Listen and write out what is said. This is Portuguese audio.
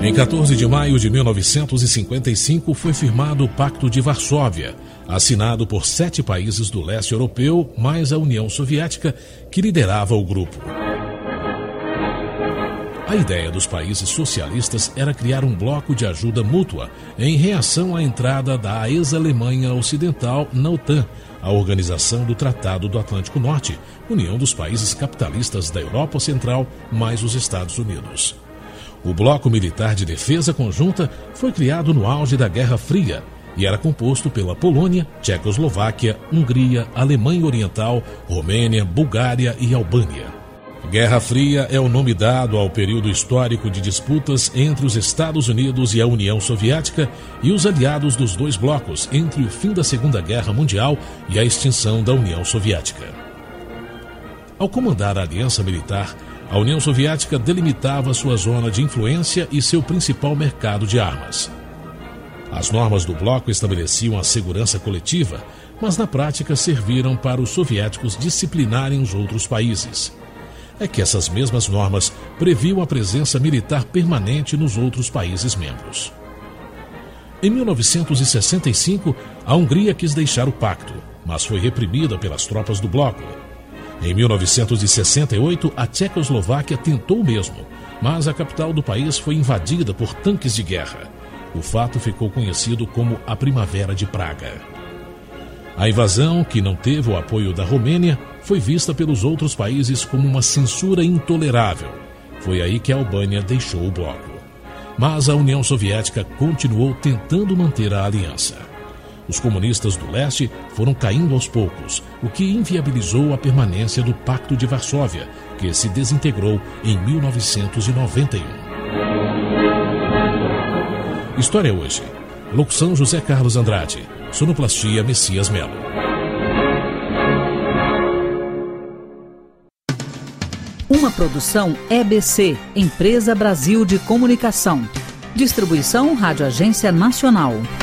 Em 14 de maio de 1955 foi firmado o Pacto de Varsóvia, assinado por 7 países do leste europeu, mais a União Soviética, que liderava o grupo. A ideia dos países socialistas era criar um bloco de ajuda mútua em reação à entrada da ex-Alemanha Ocidental na OTAN, a Organização do Tratado do Atlântico Norte, união dos países capitalistas da Europa Central, mais os Estados Unidos. O Bloco Militar de Defesa Conjunta foi criado no auge da Guerra Fria e era composto pela Polônia, Tchecoslováquia, Hungria, Alemanha Oriental, Romênia, Bulgária e Albânia. Guerra Fria é o nome dado ao período histórico de disputas entre os Estados Unidos e a União Soviética e os aliados dos dois blocos entre o fim da Segunda Guerra Mundial e a extinção da União Soviética. Ao comandar a aliança militar, a União Soviética delimitava sua zona de influência e seu principal mercado de armas. As normas do bloco estabeleciam a segurança coletiva, mas na prática serviram para os soviéticos disciplinarem os outros países. É que essas mesmas normas previam a presença militar permanente nos outros países membros. Em 1965, a Hungria quis deixar o pacto, mas foi reprimida pelas tropas do bloco. Em 1968, a Tchecoslováquia tentou o mesmo, mas a capital do país foi invadida por tanques de guerra. O fato ficou conhecido como a Primavera de Praga. A invasão, que não teve o apoio da Romênia, foi vista pelos outros países como uma censura intolerável. Foi aí que a Albânia deixou o bloco. Mas a União Soviética continuou tentando manter a aliança. Os comunistas do leste foram caindo aos poucos, o que inviabilizou a permanência do Pacto de Varsóvia, que se desintegrou em 1991. História hoje. Locução José Carlos Andrade. Sonoplastia Messias Melo. Uma produção EBC, Empresa Brasil de Comunicação. Distribuição Rádio Agência Nacional.